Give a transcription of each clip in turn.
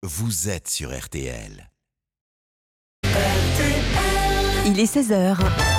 vous êtes sur RTL. Il est 16h.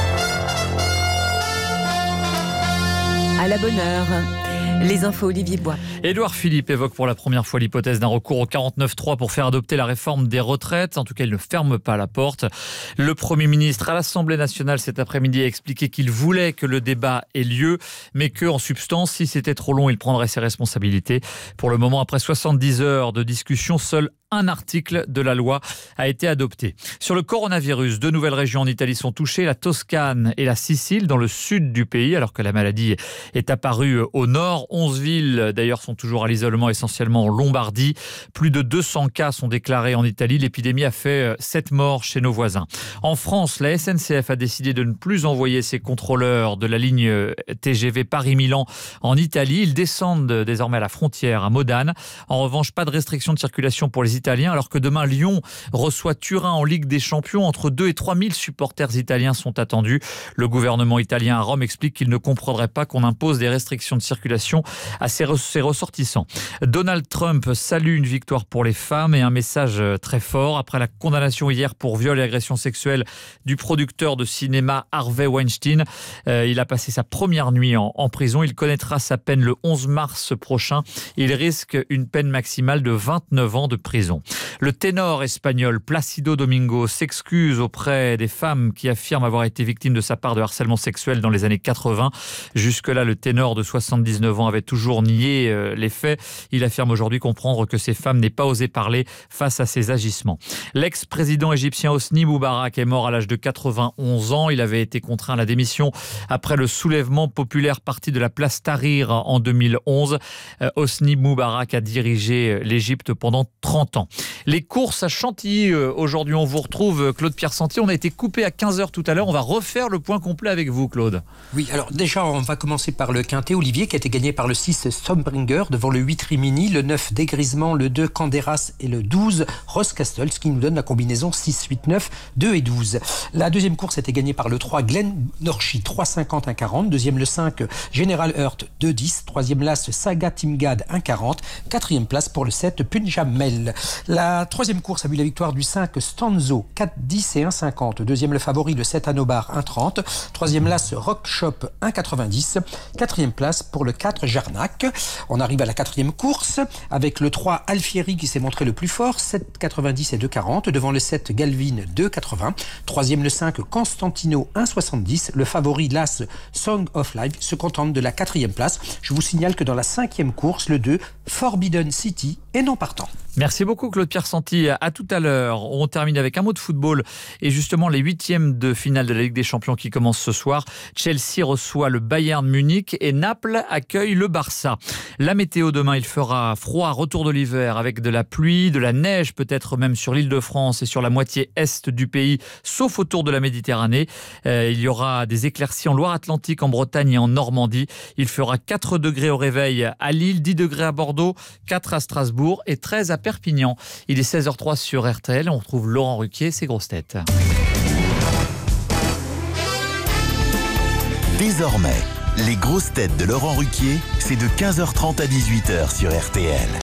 À la bonne heure, les infos Olivier Bois. Édouard Philippe évoque pour la première fois l'hypothèse d'un recours au 49.3 pour faire adopter la réforme des retraites. En tout cas, il ne ferme pas la porte. Le Premier ministre à l'Assemblée nationale cet après-midi a expliqué qu'il voulait que le débat ait lieu, mais qu'en substance, si c'était trop long, il prendrait ses responsabilités. Pour le moment, après 70 heures de discussion, seul un article de la loi a été adopté. Sur le coronavirus, 2 nouvelles régions en Italie sont touchées, la Toscane et la Sicile, dans le sud du pays, alors que la maladie est apparue au nord. 11 villes, d'ailleurs, sont toujours à l'isolement, essentiellement en Lombardie. Plus de 200 cas sont déclarés en Italie. L'épidémie a fait 7 morts chez nos voisins. En France, la SNCF a décidé de ne plus envoyer ses contrôleurs de la ligne TGV Paris-Milan en Italie. Ils descendent désormais à la frontière, à Modane. En revanche, pas de restriction de circulation pour les Italiens, alors que demain, Lyon reçoit Turin en Ligue des Champions. Entre 2 et 3 000 supporters italiens sont attendus. Le gouvernement italien à Rome explique qu'il ne comprendrait pas qu'on impose des restrictions de circulation à ses ressortissants. Donald Trump salue une victoire pour les femmes et un message très fort. Après la condamnation hier pour viol et agression sexuelle du producteur de cinéma Harvey Weinstein, il a passé sa première nuit en prison. Il connaîtra sa peine le 11 mars prochain. Il risque une peine maximale de 29 ans de prison. Le ténor espagnol Plácido Domingo s'excuse auprès des femmes qui affirment avoir été victimes de sa part de harcèlement sexuel dans les années 80. Jusque-là, le ténor de 79 ans avait toujours nié les faits. Il affirme aujourd'hui comprendre que ces femmes n'aient pas osé parler face à ces agissements. L'ex-président égyptien Hosni Moubarak est mort à l'âge de 91 ans. Il avait été contraint à la démission après le soulèvement populaire parti de la place Tahrir en 2011. Hosni Moubarak a dirigé l'Égypte pendant 30 ans. Les courses à Chantilly, aujourd'hui on vous retrouve Claude-Pierre Sentier. On a été coupé à 15h tout à l'heure, on va refaire le point complet avec vous Claude. Oui, alors déjà on va commencer par le quintet Olivier qui a été gagné par le 6 Stormbringer devant le 8 Rimini, le 9 Dégrisement, le 2 Canderas et le 12 Roskastel, ce qui nous donne la combinaison 6, 8, 9, 2 et 12. La deuxième course a été gagnée par le 3 Glen Norchi, 3,50, 1,40. Deuxième le 5 General Hurt, 2,10. Troisième l'As Saga Timgad, 1,40. Quatrième place pour le 7 Punjab Mel. La troisième course a vu la victoire du 5 Stanzo, 4,10 et 1,50. Deuxième le favori, le 7 Anobar, 1,30. Troisième l'As Rock Shop, 1,90. Quatrième place pour le 4 Jarnac. On arrive à la quatrième course avec le 3 Alfieri qui s'est montré le plus fort, 7,90 et 2,40. Devant le 7 Galvin, 2,80. Troisième le 5 Constantino, 1,70. Le favori l'As Song of Life se contente de la quatrième place. Je vous signale que dans la cinquième course, le 2 Forbidden City est non partant. Merci beaucoup Claude-Pierre Sentier. À tout à l'heure. On termine avec un mot de football et justement les 8e de finale de la Ligue des Champions qui commencent ce soir. Chelsea reçoit le Bayern Munich et Naples accueille le Barça. La météo demain, il fera froid, retour de l'hiver avec de la pluie, de la neige peut-être même sur l'Île-de-France et sur la moitié est du pays, sauf autour de la Méditerranée. Il y aura des éclaircies en Loire-Atlantique, en Bretagne et en Normandie. Il fera 4 degrés au réveil à Lille, 10 degrés à Bordeaux, 4 à Strasbourg et 13 à Perpignan. Il est 16h03 sur RTL. On retrouve Laurent Ruquier et ses grosses têtes. Désormais, les grosses têtes de Laurent Ruquier, c'est de 15h30 à 18h sur RTL.